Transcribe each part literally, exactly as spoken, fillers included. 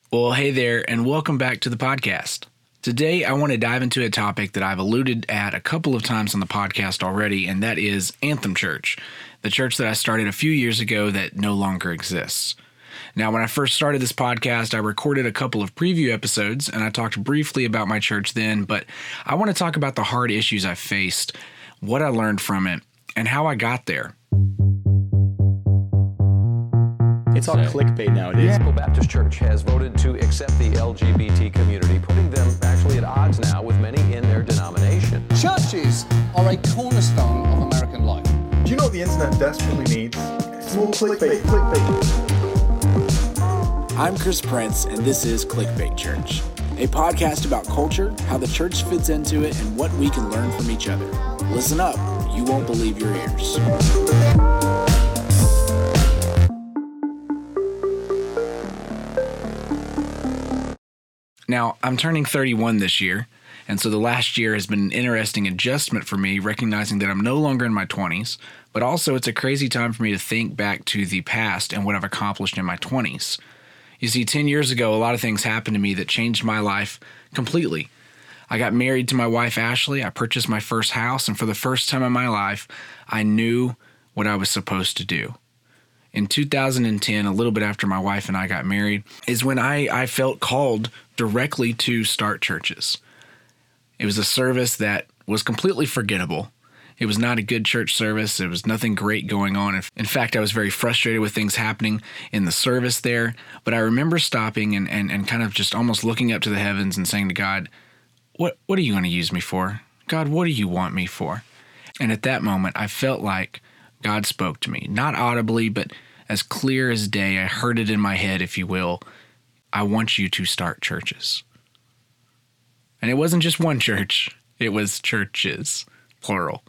Well, hey there, and welcome back to the podcast. Today, I want to dive into a topic that I've alluded at a couple of times on the podcast already, and that is Anthem Church, the church that I started a few years ago that no longer exists. Now, when I first started this podcast, I recorded a couple of preview episodes, and I talked briefly about my church then, but I want to talk about the hard issues I faced, what I learned from it, and how I got there. It's all clickbait nowadays. Episcopal Baptist Church has voted to accept the L G B T community, putting them actually at odds now with many in their denomination. Churches are a cornerstone of American life. Do you know what the internet desperately needs? It's more clickbait, clickbait. I'm Chris Prince, and this is Clickbait Church, a podcast about culture, how the church fits into it, and what we can learn from each other. Listen up, you won't believe your ears. Now, I'm turning thirty-one this year, and so the last year has been an interesting adjustment for me, recognizing that I'm no longer in my twenties, but also it's a crazy time for me to think back to the past and what I've accomplished in my twenties. You see, ten years ago, a lot of things happened to me that changed my life completely. I got married to my wife, Ashley. I purchased my first house, and for the first time in my life, I knew what I was supposed to do. In two thousand ten, a little bit after my wife and I got married, is when I, I felt called directly to start churches. It was a service that was completely forgettable. It was not a good church service. There was nothing great going on. In fact, I was very frustrated with things happening in the service there. But I remember stopping and, and, and kind of just almost looking up to the heavens and saying to God, what, what are you going to use me for? God, what do you want me for? And at that moment, I felt like God spoke to me, not audibly, but as clear as day. I heard it in my head, if you will. I want you to start churches. And it wasn't just one church. It was churches, plural.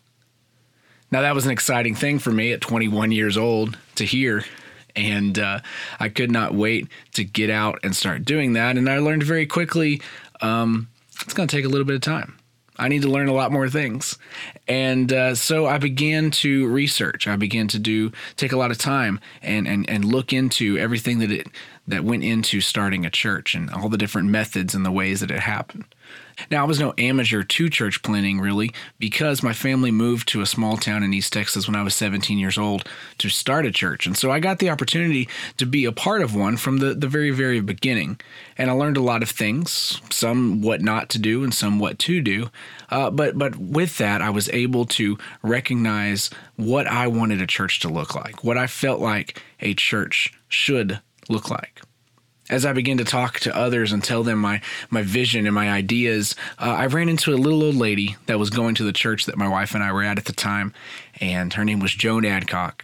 Now, that was an exciting thing for me at twenty-one years old to hear. And uh, I could not wait to get out and start doing that. And I learned very quickly, um, it's going to take a little bit of time. I need to learn a lot more things. And uh, so I began to research. I began to do take a lot of time and, and, and look into everything that it that went into starting a church and all the different methods and the ways that it happened. Now, I was no amateur to church planning, really, because my family moved to a small town in East Texas when I was seventeen years old to start a church. And so I got the opportunity to be a part of one from the, the very, very beginning. And I learned a lot of things, some what not to do and some what to do. Uh, but, but with that, I was able to recognize what I wanted a church to look like, what I felt like a church should look like. As I began to talk to others and tell them my, my vision and my ideas, uh, I ran into a little old lady that was going to the church that my wife and I were at at the time, and her name was Joan Adcock.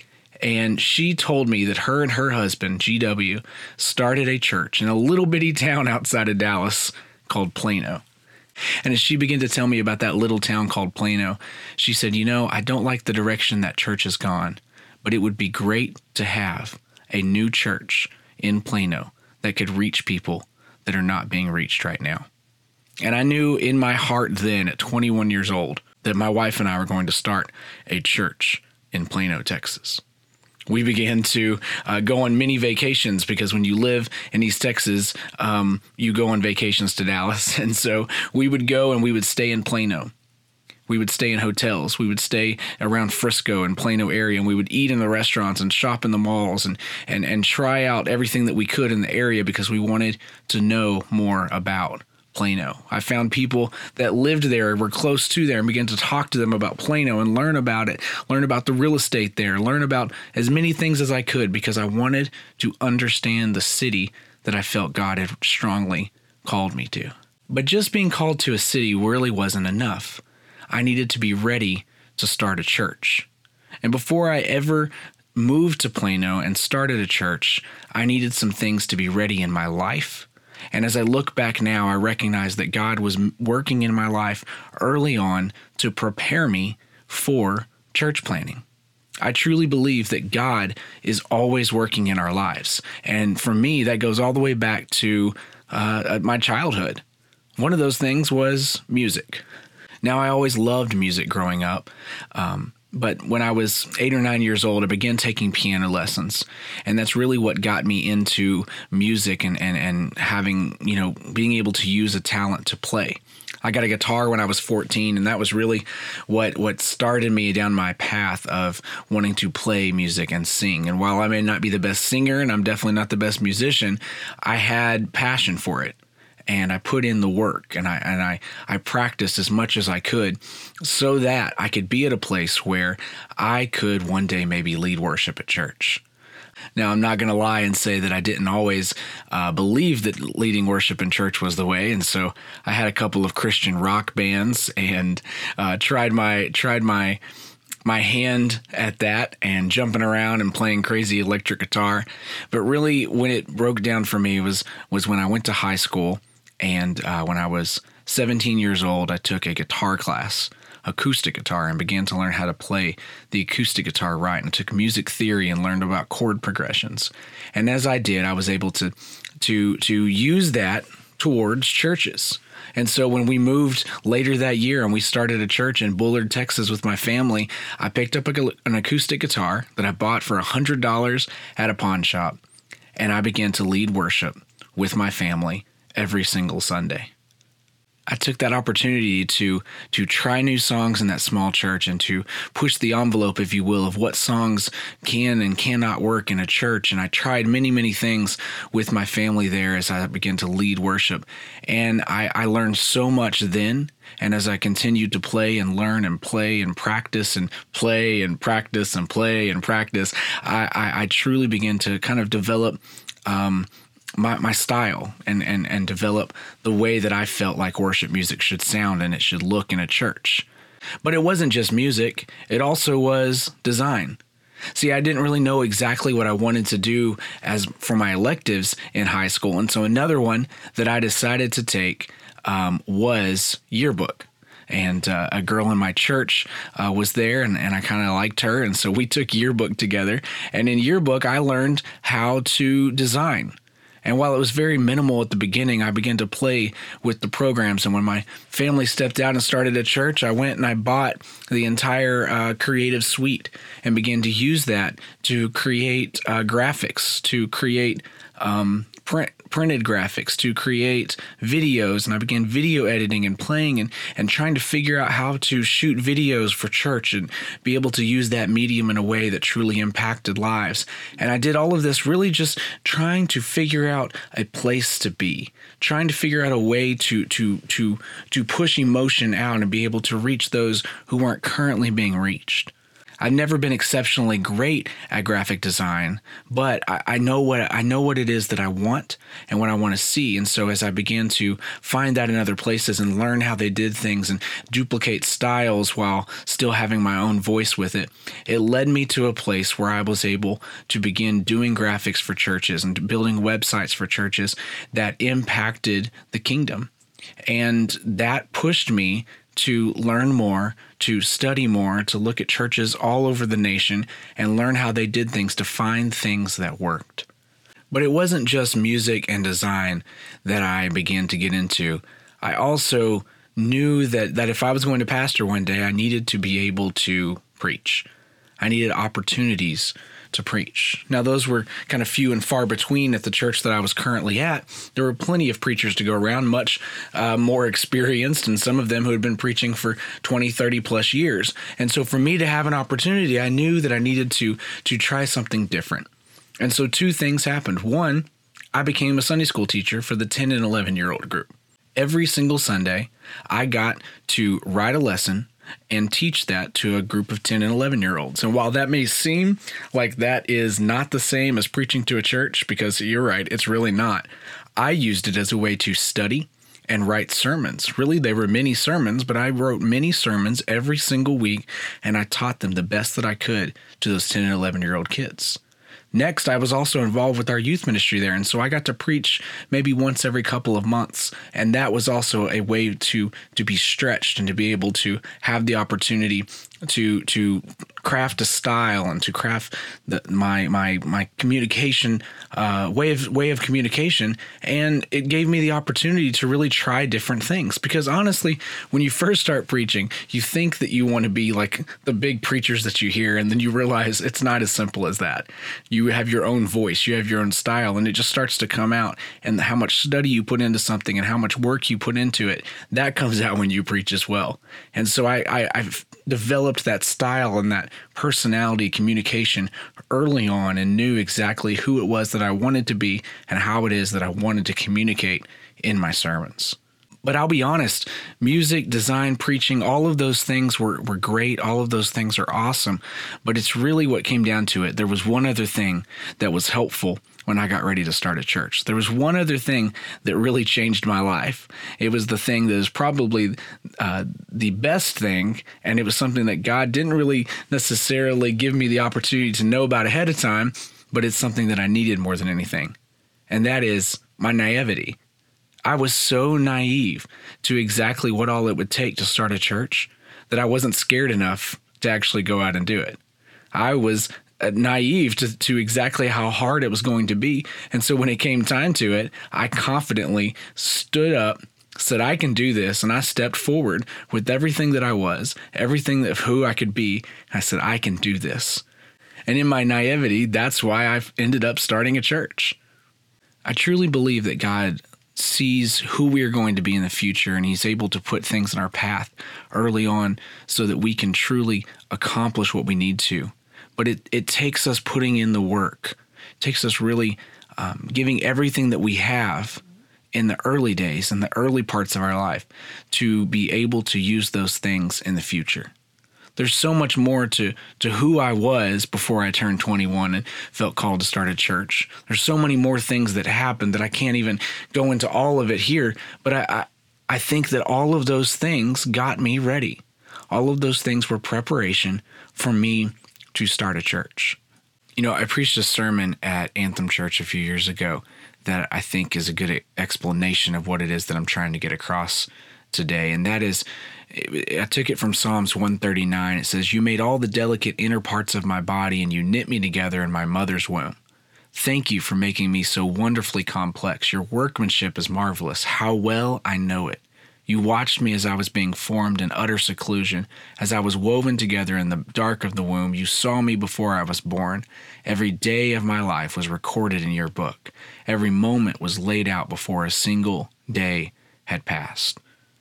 And she told me that her and her husband, G W, started a church in a little bitty town outside of Dallas called Plano. And as she began to tell me about that little town called Plano, she said, you know, I don't like the direction that church has gone, but it would be great to have a new church in Plano that could reach people that are not being reached right now. And I knew in my heart then at twenty-one years old that my wife and I were going to start a church in Plano, Texas. We began to uh, go on many vacations because when you live in East Texas, um, you go on vacations to Dallas. And so we would go and we would stay in Plano. We would stay in hotels. We would stay around Frisco and Plano area, and we would eat in the restaurants and shop in the malls and, and, and try out everything that we could in the area because we wanted to know more about Plano. I found people that lived there, were close to there, and began to talk to them about Plano and learn about it, learn about the real estate there, learn about as many things as I could because I wanted to understand the city that I felt God had strongly called me to. But just being called to a city really wasn't enough. I needed to be ready to start a church. And before I ever moved to Plano and started a church, I needed some things to be ready in my life. And as I look back now, I recognize that God was working in my life early on to prepare me for church planning. I truly believe that God is always working in our lives. And for me, that goes all the way back to uh, my childhood. One of those things was music. Now, I always loved music growing up. Um, But when I was eight or nine years old, I began taking piano lessons. And that's really what got me into music and, and, and having, you know, being able to use a talent to play. I got a guitar when I was fourteen, and that was really what what started me down my path of wanting to play music and sing. And while I may not be the best singer, and I'm definitely not the best musician, I had passion for it. And I put in the work, and I and I, I practiced as much as I could so that I could be at a place where I could one day maybe lead worship at church. Now, I'm not going to lie and say that I didn't always uh, believe that leading worship in church was the way, and so I had a couple of Christian rock bands and uh, tried my tried my my hand at that and jumping around and playing crazy electric guitar. But really, when it broke down for me was was when I went to high school, and uh, when I was seventeen years old, I took a guitar class, acoustic guitar, and began to learn how to play the acoustic guitar right, and took music theory and learned about chord progressions. And as I did, I was able to to to use that towards churches. And so when we moved later that year and we started a church in Bullard, Texas with my family, I picked up a, an acoustic guitar that I bought for one hundred dollars at a pawn shop, and I began to lead worship with my family every single Sunday. I took that opportunity to to try new songs in that small church and to push the envelope, if you will, of what songs can and cannot work in a church. And I tried many, many things with my family there as I began to lead worship. And I, I learned so much then. And as I continued to play and learn and play and practice and play and practice and play and practice, I, I, I truly began to kind of develop um, My, my style and, and, and develop the way that I felt like worship music should sound and it should look in a church. But it wasn't just music. It also was design. See, I didn't really know exactly what I wanted to do as for my electives in high school. And so another one that I decided to take um, was yearbook. And uh, a girl in my church uh, was there, and, and I kind of liked her. And so we took yearbook together. And in yearbook, I learned how to design. And while it was very minimal at the beginning, I began to play with the programs. And when my family stepped out and started a church, I went and I bought the entire uh, creative suite and began to use that to create uh, graphics, to create um, print, printed graphics, to create videos. And I began video editing and playing and, and trying to figure out how to shoot videos for church and be able to use that medium in a way that truly impacted lives. And I did all of this really just trying to figure out a place to be, trying to figure out a way to to to to push emotion out and be able to reach those who weren't currently being reached. I've never been exceptionally great at graphic design, but I, I know what I know what it is that I want and what I want to see. And so as I began to find that in other places and learn how they did things and duplicate styles while still having my own voice with it, it led me to a place where I was able to begin doing graphics for churches and building websites for churches that impacted the kingdom. And that pushed me to learn more, to study more, to look at churches all over the nation and learn how they did things, to find things that worked. But it wasn't just music and design that I began to get into. I also knew that, that if I was going to pastor one day, I needed to be able to preach. I needed opportunities to preach. Now, those were kind of few and far between at the church that I was currently at. There were plenty of preachers to go around, much uh, more experienced, and some of them who had been preaching for twenty, thirty plus years. And so for me to have an opportunity, I knew that I needed to, to try something different. And so two things happened. One, I became a Sunday school teacher for the ten and eleven year old group. Every single Sunday, I got to write a lesson and teach that to a group of ten and eleven year olds. And while that may seem like that is not the same as preaching to a church, because you're right, it's really not, I used it as a way to study and write sermons. Really, they were mini sermons, but I wrote mini sermons every single week, and I taught them the best that I could to those ten and eleven year old kids. Next, I was also involved with our youth ministry there, and so I got to preach maybe once every couple of months, and that was also a way to to be stretched and to be able to have the opportunity to to craft a style and to craft the, my my my communication uh, way of way of communication, and it gave me the opportunity to really try different things. Because honestly, when you first start preaching, you think that you want to be like the big preachers that you hear, and then you realize it's not as simple as that. You have your own voice, you have your own style, and it just starts to come out. And how much study you put into something and how much work you put into it, that comes out when you preach as well. And so I, I I've developed that style and that personality communication early on, and knew exactly who it was that I wanted to be and how it is that I wanted to communicate in my sermons. But I'll be honest, music, design, preaching, all of those things were, were great. All of those things are awesome. But it's really what came down to it. There was one other thing that was helpful when I got ready to start a church. There was one other thing that really changed my life. It was the thing that is probably uh, the best thing, and it was something that God didn't really necessarily give me the opportunity to know about ahead of time, but it's something that I needed more than anything, and that is my naivety. I was so naive to exactly what all it would take to start a church that I wasn't scared enough to actually go out and do it. I was naive to, to exactly how hard it was going to be. And so when it came time to it, I confidently stood up, said, I can do this. And I stepped forward with everything that I was, everything of who I could be. I said, I can do this. And in my naivety, that's why I ended up starting a church. I truly believe that God sees who we are going to be in the future, and he's able to put things in our path early on so that we can truly accomplish what we need to. But it, it takes us putting in the work. It takes us really um, giving everything that we have in the early days, in the early parts of our life, to be able to use those things in the future. There's so much more to, to who I was before I turned twenty-one and felt called to start a church. There's so many more things that happened that I can't even go into all of it here. But I, I, I think that all of those things got me ready. All of those things were preparation for me to start a church. You know, I preached a sermon at Anthem Church a few years ago that I think is a good explanation of what it is that I'm trying to get across today. And that is, I took it from Psalms one thirty-nine. It says, "You made all the delicate inner parts of my body, and you knit me together in my mother's womb. Thank you for making me so wonderfully complex. Your workmanship is marvelous. How well I know it. You watched me as I was being formed in utter seclusion, as I was woven together in the dark of the womb. You saw me before I was born. Every day of my life was recorded in your book. Every moment was laid out before a single day had passed."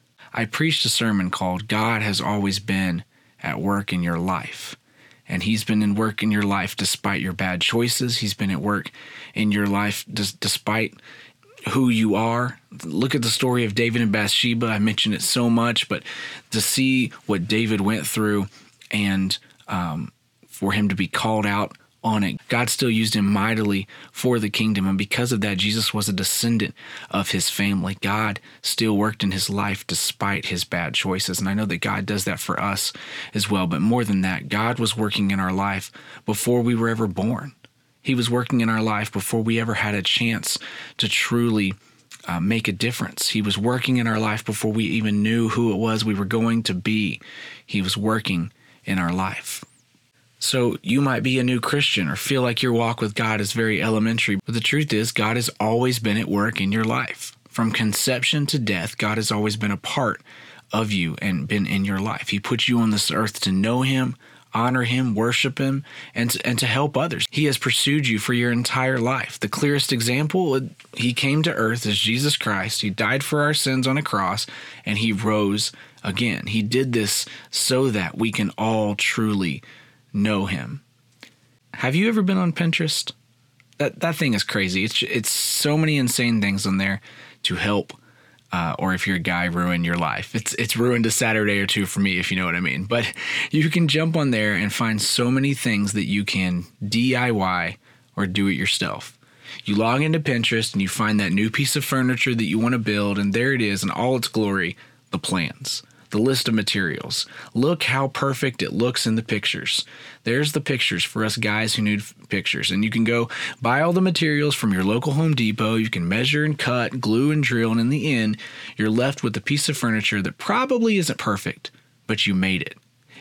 I preached a sermon called "God Has Always Been at Work in Your Life." And he's been in work in your life despite your bad choices. He's been at work in your life des- despite who you are. Look at the story of David and Bathsheba. I mentioned it so much, but to see what David went through and um, for him to be called out on it, God still used him mightily for the kingdom. And because of that, Jesus was a descendant of his family. God still worked in his life despite his bad choices. And I know that God does that for us as well. But more than that, God was working in our life before we were ever born. He was working in our life before we ever had a chance to truly uh, make a difference. He was working in our life before we even knew who it was we were going to be. He was working in our life. So you might be a new Christian or feel like your walk with God is very elementary, but the truth is God has always been at work in your life. From conception to death, God has always been a part of you and been in your life. He put you on this earth to know him, honor him, worship him, and to, and to help others. He has pursued you for your entire life. The clearest example, he came to earth as Jesus Christ. He died for our sins on a cross, and he rose again. He did this so that we can all truly know him. Have you ever been on Pinterest? That that thing is crazy. It's it's so many insane things on there to help, uh, or if you're a guy, ruin your life. It's it's ruined a Saturday or two for me, if you know what I mean. But you can jump on there and find so many things that you can D I Y or do it yourself. You log into Pinterest and you find that new piece of furniture that you want to build, and there it is in all its glory, the plans. The list of materials. Look how perfect it looks in the pictures. There's the pictures for us guys who need pictures. And you can go buy all the materials from your local Home Depot. You can measure and cut, glue and drill. And in the end, you're left with a piece of furniture that probably isn't perfect, but you made it.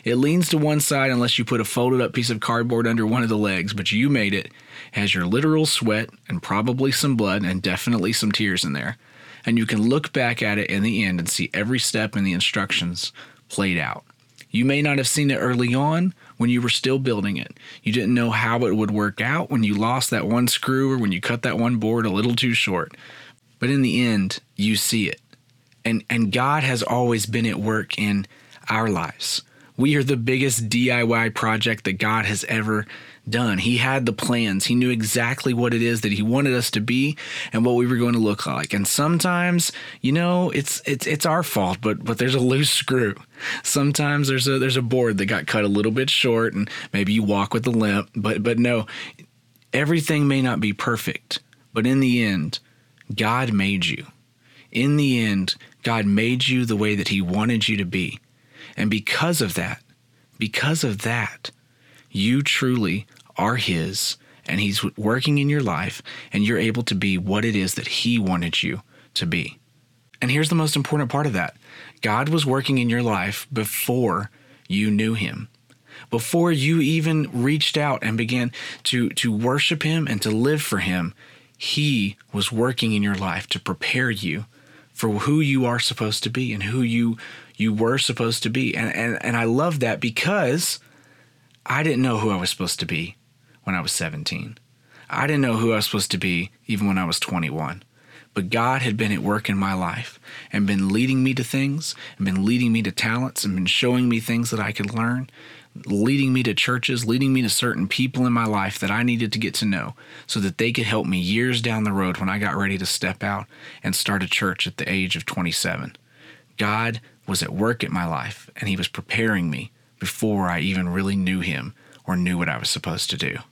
It leans to one side unless you put a folded up piece of cardboard under one of the legs, but you made it. It has your literal sweat and probably some blood and definitely some tears in there. And you can look back at it in the end and see every step in the instructions played out. You may not have seen it early on when you were still building it. You didn't know how it would work out when you lost that one screw or when you cut that one board a little too short. But in the end, you see it. And and God has always been at work in our lives. We are the biggest D I Y project that God has ever done. He had the plans. He knew exactly what it is that he wanted us to be and what we were going to look like. And sometimes, you know, it's it's it's our fault, but but there's a loose screw. Sometimes there's a there's a board that got cut a little bit short and maybe you walk with a limp, but but no, everything may not be perfect, but in the end, God made you. In the end, God made you the way that he wanted you to be. And because of that, because of that, you truly are his, and he's working in your life, and you're able to be what it is that he wanted you to be. And here's the most important part of that. God was working in your life before you knew him. Before you even reached out and began to, to worship him and to live for him, he was working in your life to prepare you for who you are supposed to be and who you you were supposed to be. And, and and I love that because I didn't know who I was supposed to be when I was seventeen. I didn't know who I was supposed to be even when I was twenty-one. But God had been at work in my life and been leading me to things and been leading me to talents and been showing me things that I could learn, leading me to churches, leading me to certain people in my life that I needed to get to know so that they could help me years down the road when I got ready to step out and start a church at the age of twenty-seven. God was at work at my life, and he was preparing me before I even really knew him or knew what I was supposed to do.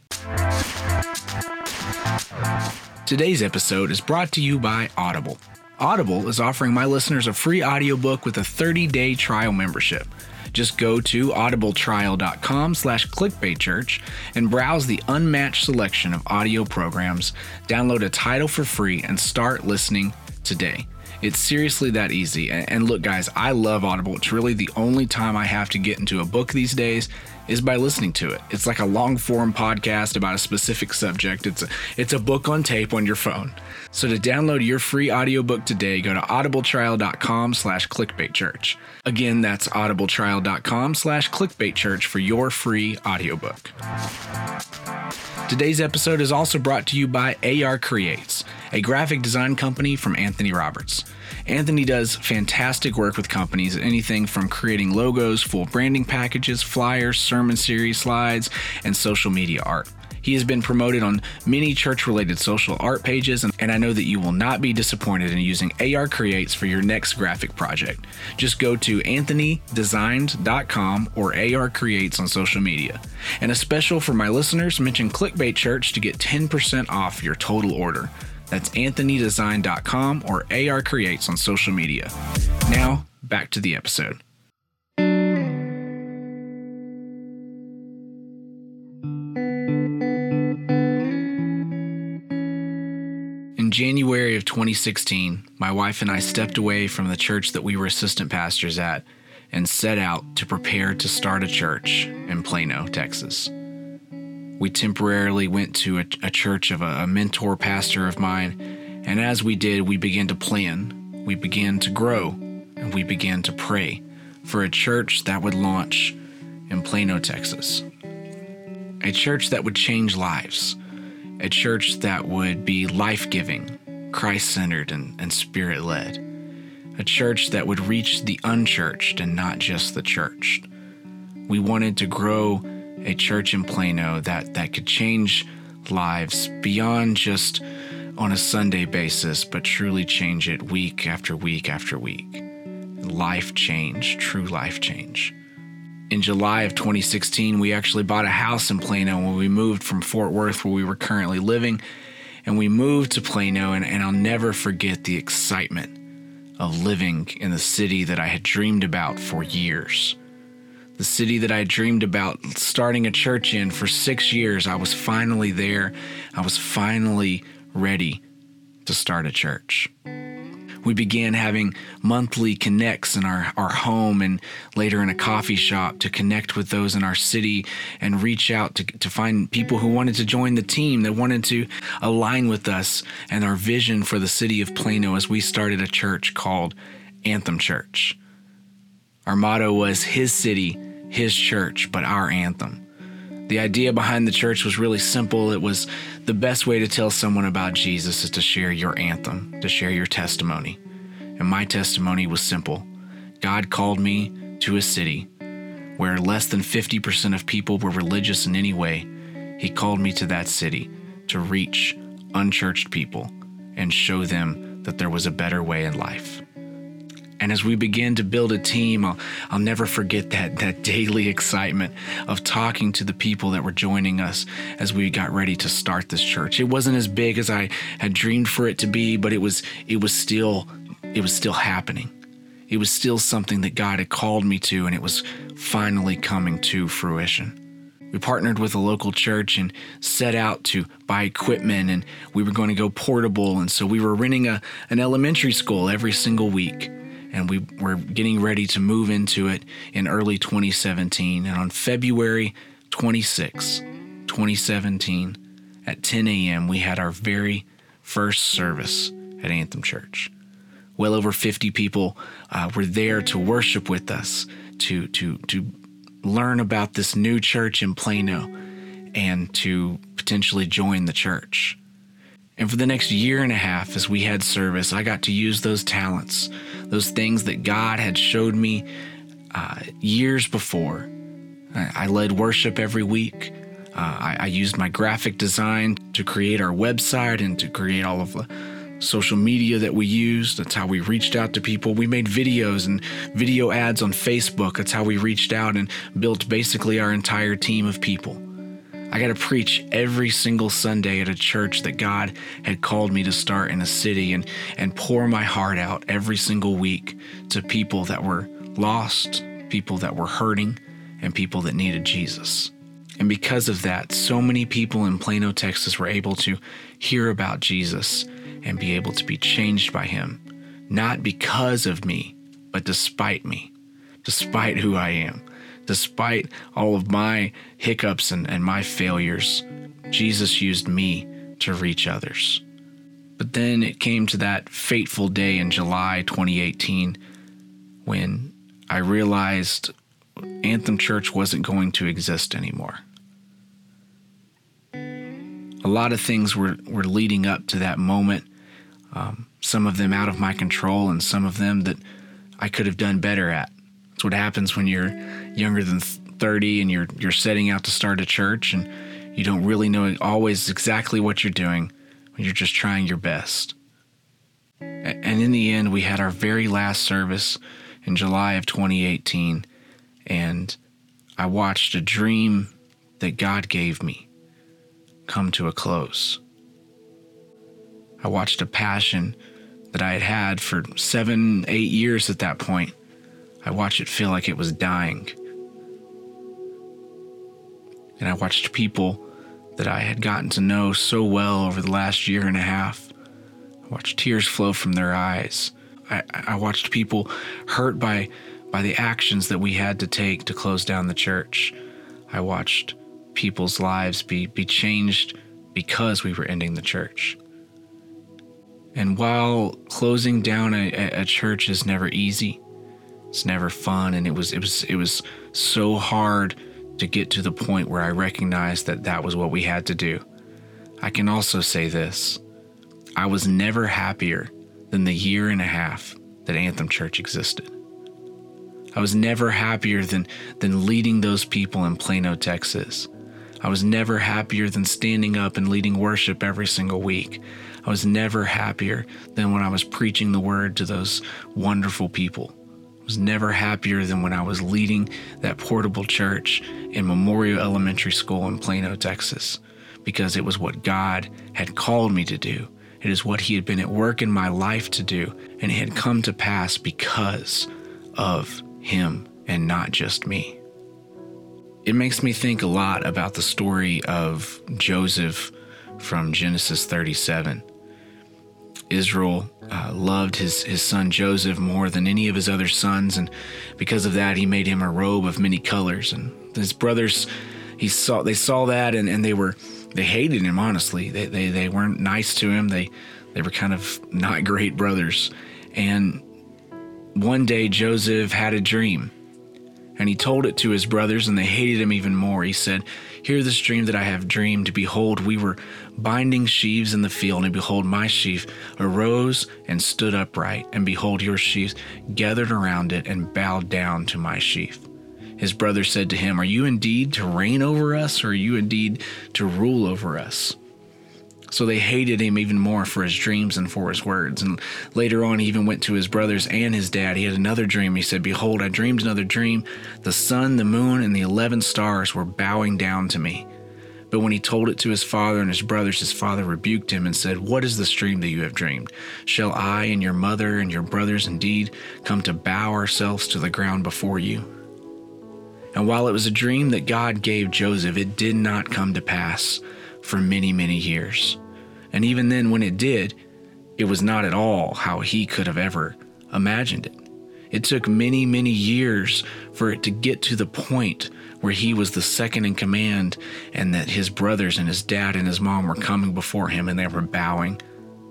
Today's episode is brought to you by Audible. Audible is offering my listeners a free audiobook with a thirty-day trial membership. Just go to audibletrial.com slash clickbaitchurch and browse the unmatched selection of audio programs, download a title for free, and start listening today. It's seriously that easy. And look, guys, I love Audible. It's really the only time I have to get into a book these days is by listening to it. It's like a long form podcast about a specific subject. It's a, it's a book on tape on your phone. So to download your free audiobook today, go to audibletrial.com slash clickbaitchurch. Again, that's audibletrial.com slash clickbaitchurch for your free audiobook. Today's episode is also brought to you by A R Creates, a graphic design company from Anthony Roberts. Anthony does fantastic work with companies, anything from creating logos, full branding packages, flyers, sermon series slides, and social media art. He has been promoted on many church-related social art pages, and, and I know that you will not be disappointed in using A R Creates for your next graphic project. Just go to anthony designed dot com or A R Creates on social media. And a special for my listeners, mention Clickbait Church to get ten percent off your total order. That's anthony designed dot com or A R Creates on social media. Now, back to the episode. In January of twenty sixteen, my wife and I stepped away from the church that we were assistant pastors at and set out to prepare to start a church in Plano, Texas. We temporarily went to a, a church of a, a mentor pastor of mine, and as we did, we began to plan, we began to grow, and we began to pray for a church that would launch in Plano, Texas. A church that would change lives. A church that would be life-giving, Christ-centered, and, and Spirit-led. A church that would reach the unchurched and not just the churched. We wanted to grow a church in Plano that, that could change lives beyond just on a Sunday basis, but truly change it week after week after week. Life change, true life change. In July of twenty sixteen, we actually bought a house in Plano when we moved from Fort Worth, where we were currently living, and we moved to Plano, and, and I'll never forget the excitement of living in the city that I had dreamed about for years. The city that I dreamed about starting a church in for six years. I was finally there. I was finally ready to start a church. We began having monthly connects in our, our home and later in a coffee shop to connect with those in our city and reach out to, to find people who wanted to join the team, that wanted to align with us and our vision for the city of Plano as we started a church called Anthem Church. Our motto was His city, His church, but our anthem. The idea behind the church was really simple. It was the best way to tell someone about Jesus is to share your anthem, to share your testimony. And my testimony was simple. God called me to a city where less than fifty percent of people were religious in any way. He called me to that city to reach unchurched people and show them that there was a better way in life. And as we began to build a team, I'll, I'll never forget that that daily excitement of talking to the people that were joining us as we got ready to start this church. It wasn't as big as I had dreamed for it to be, but it was it was still it was still happening. It was still something that God had called me to, and it was finally coming to fruition. We partnered with a local church and set out to buy equipment, and we were going to go portable. And so we were renting a an elementary school every single week. And we were getting ready to move into it in early twenty seventeen. And on February twenty-sixth, twenty seventeen, at ten a.m., we had our very first service at Anthem Church. Well over fifty people uh, were there to worship with us, to, to, to learn about this new church in Plano, and to potentially join the church. And for the next year and a half, as we had service, I got to use those talents, those things that God had showed me uh, years before. I, I led worship every week. Uh, I, I used my graphic design to create our website and to create all of the social media that we used. That's how we reached out to people. We made videos and video ads on Facebook. That's how we reached out and built basically our entire team of people. I got to preach every single Sunday at a church that God had called me to start in a city, and, and pour my heart out every single week to people that were lost, people that were hurting, and people that needed Jesus. And because of that, so many people in Plano, Texas were able to hear about Jesus and be able to be changed by him, not because of me, but despite me, despite who I am. Despite all of my hiccups and, and my failures, Jesus used me to reach others. But then it came to that fateful day in July twenty eighteen when I realized Anthem Church wasn't going to exist anymore. A lot of things were, were leading up to that moment, um, some of them out of my control and some of them that I could have done better at. That's what happens when you're younger than thirty and you're you're setting out to start a church and you don't really know always exactly what you're doing when you're just trying your best. And in the end, we had our very last service in July of twenty eighteen, and I watched a dream that God gave me come to a close. I watched a passion that I had had for seven, eight years at that point. I watched it feel like it was dying. And I watched people that I had gotten to know so well over the last year and a half. I watched tears flow from their eyes. I, I watched people hurt by, by the actions that we had to take to close down the church. I watched people's lives be, be changed because we were ending the church. And while closing down a, a church is never easy, it's never fun, and it was it was it was so hard to get to the point where I recognized that that was what we had to do. I can also say this: I was never happier than the year and a half that Anthem Church existed. I was never happier than than leading those people in Plano, Texas. I was never happier than standing up and leading worship every single week. I was never happier than when I was preaching the word to those wonderful people. I was never happier than when I was leading that portable church in Memorial Elementary School in Plano, Texas, because it was what God had called me to do. It is what he had been at work in my life to do, and it had come to pass because of him and not just me. It makes me think a lot about the story of Joseph from Genesis thirty-seven. Israel uh, loved his, his son Joseph more than any of his other sons, and because of that, he made him a robe of many colors. And his brothers, he saw they saw that, and, and they were they hated him. Honestly, they, they they weren't nice to him. They they were kind of not great brothers. And one day Joseph had a dream, and he told it to his brothers, and they hated him even more. He said, "Hear this dream that I have dreamed. Behold, we were binding sheaves in the field, and behold, my sheaf arose and stood upright, and behold, your sheaves gathered around it and bowed down to my sheaf." His brothers said to him, "Are you indeed to reign over us, or are you indeed to rule over us?" So they hated him even more for his dreams and for his words. And later on, he even went to his brothers and his dad. He had another dream. He said, "Behold, I dreamed another dream. The sun, the moon, and the eleven stars were bowing down to me." But when he told it to his father and his brothers, his father rebuked him and said, "What is this dream that you have dreamed? Shall I and your mother and your brothers indeed come to bow ourselves to the ground before you?" And while it was a dream that God gave Joseph, it did not come to pass for many, many years. And even then, when it did, it was not at all how he could have ever imagined it. It took many, many years for it to get to the point where he was the second in command, and that his brothers and his dad and his mom were coming before him and they were bowing.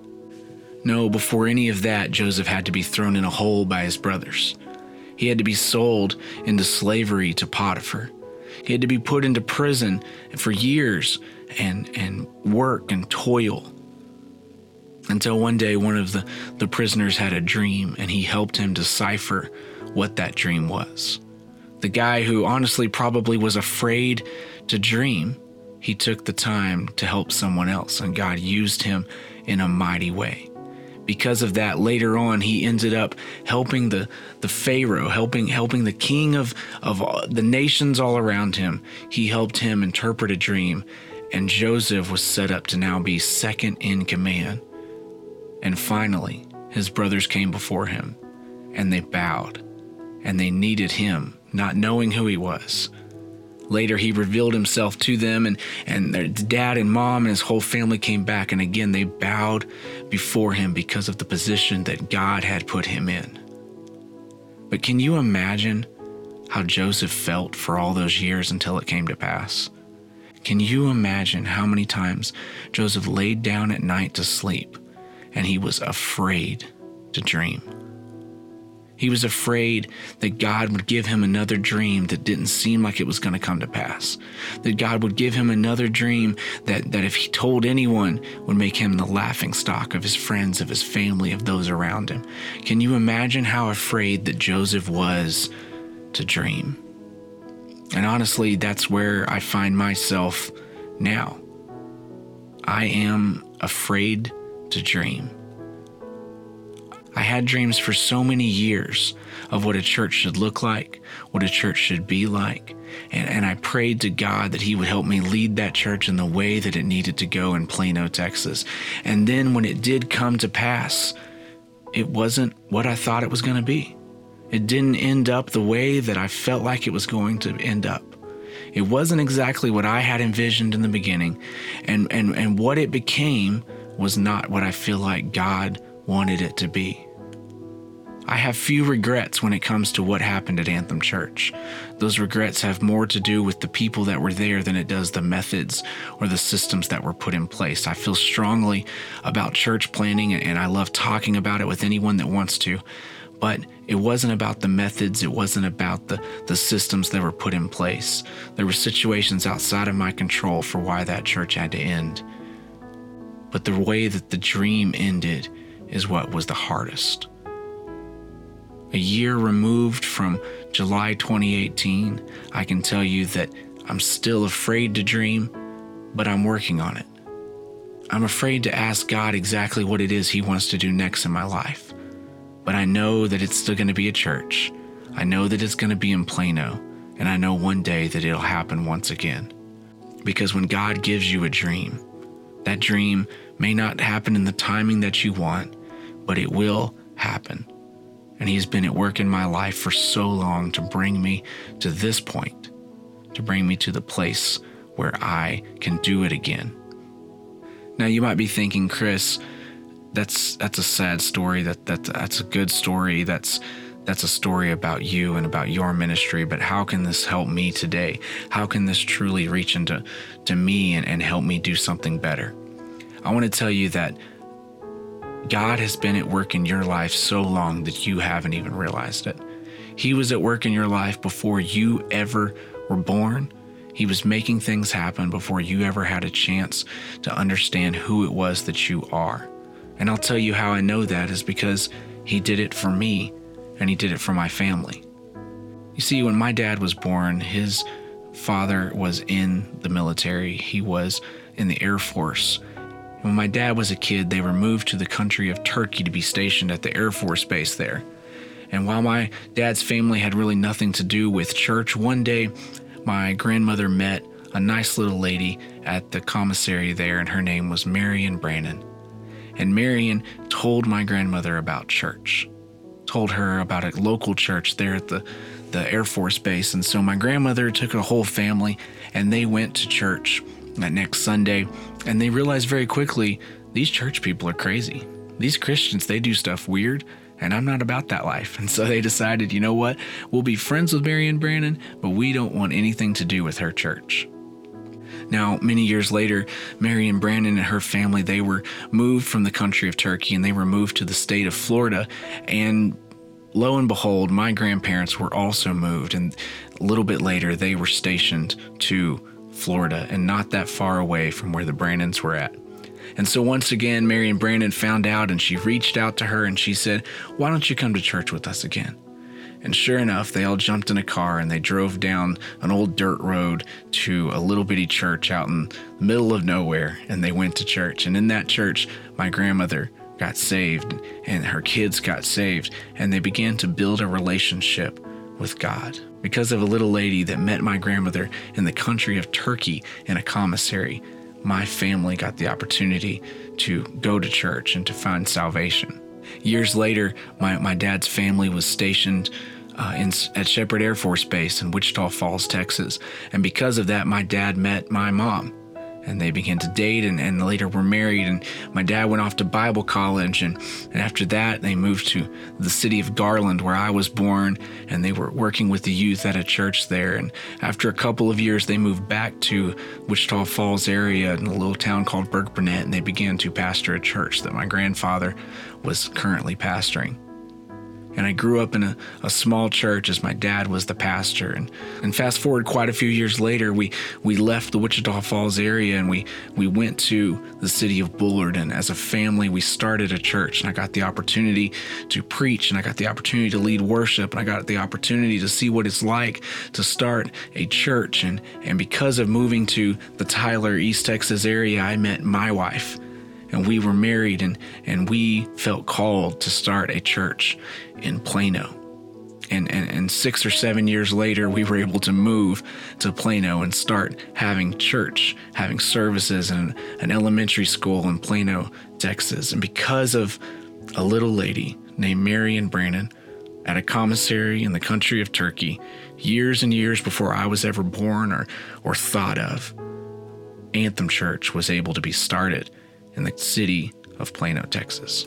No, before any of that, Joseph had to be thrown in a hole by his brothers. He had to be sold into slavery to Potiphar. He had to be put into prison for years and, and work and toil. Until one day, one of the, the prisoners had a dream, and he helped him decipher what that dream was. The guy who honestly probably was afraid to dream, he took the time to help someone else, and God used him in a mighty way. Because of that, later on, he ended up helping the, the Pharaoh, helping helping the king of, of the nations all around him. He helped him interpret a dream, and Joseph was set up to now be second in command. And finally, his brothers came before him, and they bowed, and they needed him, not knowing who he was. Later, he revealed himself to them, and, and their dad and mom and his whole family came back, and again, they bowed before him because of the position that God had put him in. But can you imagine how Joseph felt for all those years until it came to pass? Can you imagine how many times Joseph laid down at night to sleep, and he was afraid to dream? He was afraid that God would give him another dream that didn't seem like it was going to come to pass. That God would give him another dream that, that if he told anyone, would make him the laughingstock of his friends, of his family, of those around him. Can you imagine how afraid that Joseph was to dream? And honestly, that's where I find myself now. I am afraid to dream. I had dreams for so many years of what a church should look like, what a church should be like, and, and I prayed to God that he would help me lead that church in the way that it needed to go in Plano, Texas. And then when it did come to pass, it wasn't what I thought it was going to be. It didn't end up the way that I felt like it was going to end up. It wasn't exactly what I had envisioned in the beginning, and, and, and what it became was not what I feel like God wanted it to be. I have few regrets when it comes to what happened at Anthem Church. Those regrets have more to do with the people that were there than it does the methods or the systems that were put in place. I feel strongly about church planning, and I love talking about it with anyone that wants to, but it wasn't about the methods. It wasn't about the, the systems that were put in place. There were situations outside of my control for why that church had to end. But the way that the dream ended is what was the hardest. A year removed from July twenty eighteen, I can tell you that I'm still afraid to dream, but I'm working on it. I'm afraid to ask God exactly what it is he wants to do next in my life. But I know that it's still going to be a church. I know that it's going to be in Plano, and I know one day that it'll happen once again. Because when God gives you a dream, that dream may not happen in the timing that you want, but it will happen. And he's been at work in my life for so long to bring me to this point, to bring me to the place where I can do it again. Now you might be thinking, Chris, that's that's a sad story. That that that's a good story. That's that's a story about you and about your ministry. But how can this help me today? How can this truly reach into to me and, and help me do something better? I want to tell you that God has been at work in your life so long that you haven't even realized it. He was at work in your life before you ever were born. He was making things happen before you ever had a chance to understand who it was that you are. And I'll tell you how I know that is because he did it for me and he did it for my family. You see, when my dad was born, his father was in the military. He was in the Air Force. And when my dad was a kid, they were moved to the country of Turkey to be stationed at the Air Force base there. And while my dad's family had really nothing to do with church, one day my grandmother met a nice little lady at the commissary there, and her name was Marion Brannon. And Marion told my grandmother about church, told her about a local church there at the, the Air Force base. And so my grandmother took a whole family, and they went to church that next Sunday, and they realized very quickly, these church people are crazy. These Christians, they do stuff weird, and I'm not about that life. And so they decided, you know what? We'll be friends with Marion Brannon, but we don't want anything to do with her church. Now, many years later, Marion Brannon and her family, they were moved from the country of Turkey, and they were moved to the state of Florida. And lo and behold, my grandparents were also moved. And a little bit later, they were stationed to Florida, and not that far away from where the Brannons were at. And so once again, Marion Brannon found out, and she reached out to her and she said, why don't you come to church with us again? And sure enough, they all jumped in a car and they drove down an old dirt road to a little bitty church out in the middle of nowhere, and they went to church. And in that church, my grandmother got saved and her kids got saved, and they began to build a relationship with God because of a little lady that met my grandmother in the country of Turkey in a commissary. My family got the opportunity to go to church and to find salvation. Years later, my, my dad's family was stationed uh, in, at Shepherd Air Force Base in Wichita Falls, Texas. And because of that, my dad met my mom, and they began to date and, and later were married. And my dad went off to Bible college. And, and after that, they moved to the city of Garland, where I was born, and they were working with the youth at a church there. And after a couple of years, they moved back to Wichita Falls area in a little town called Burke Burnett, and they began to pastor a church that my grandfather was currently pastoring. And I grew up in a, a small church as my dad was the pastor. And, and fast forward quite a few years later, we we left the Wichita Falls area and we, we went to the city of Bullard. And as a family, we started a church. And I got the opportunity to preach, and I got the opportunity to lead worship, and I got the opportunity to see what it's like to start a church. And, and because of moving to the Tyler, East Texas area, I met my wife. And we were married, and, and we felt called to start a church in Plano. And, and, and six or seven years later, we were able to move to Plano and start having church, having services in an elementary school in Plano, Texas. And because of a little lady named Marion Brannon at a commissary in the country of Turkey, years and years before I was ever born or, or thought of, Anthem Church was able to be started in the city of Plano, Texas.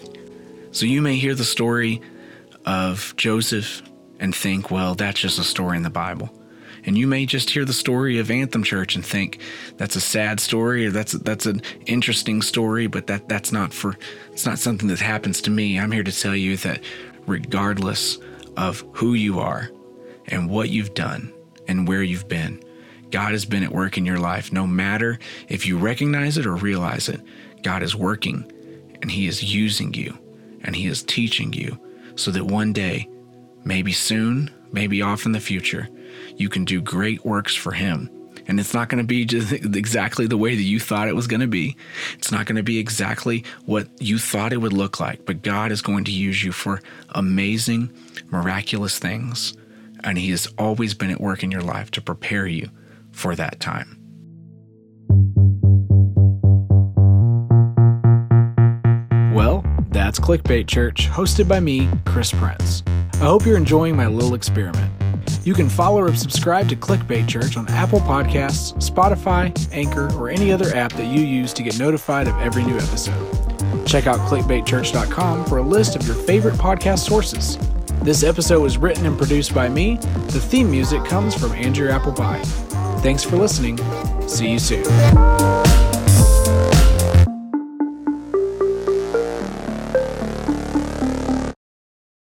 So you may hear the story of Joseph and think, well, that's just a story in the Bible. And you may just hear the story of Anthem Church and think that's a sad story, or that's that's an interesting story, but that that's not for it's not something that happens to me. I'm here to tell you that regardless of who you are and what you've done and where you've been, God has been at work in your life. No matter if you recognize it or realize it, God is working, and he is using you, and he is teaching you so that one day, maybe soon, maybe off in the future, you can do great works for him. And it's not going to be just exactly the way that you thought it was going to be. It's not going to be exactly what you thought it would look like, but God is going to use you for amazing, miraculous things. And he has always been at work in your life to prepare you for that time. Well, that's Clickbait Church, hosted by me, Chris Prince. I hope you're enjoying my little experiment. You can follow or subscribe to Clickbait Church on Apple Podcasts, Spotify, Anchor, or any other app that you use to get notified of every new episode. Check out clickbait church dot com for a list of your favorite podcast sources. This episode was written and produced by me. The theme music comes from Andrew Appleby. Thanks for listening. See you soon.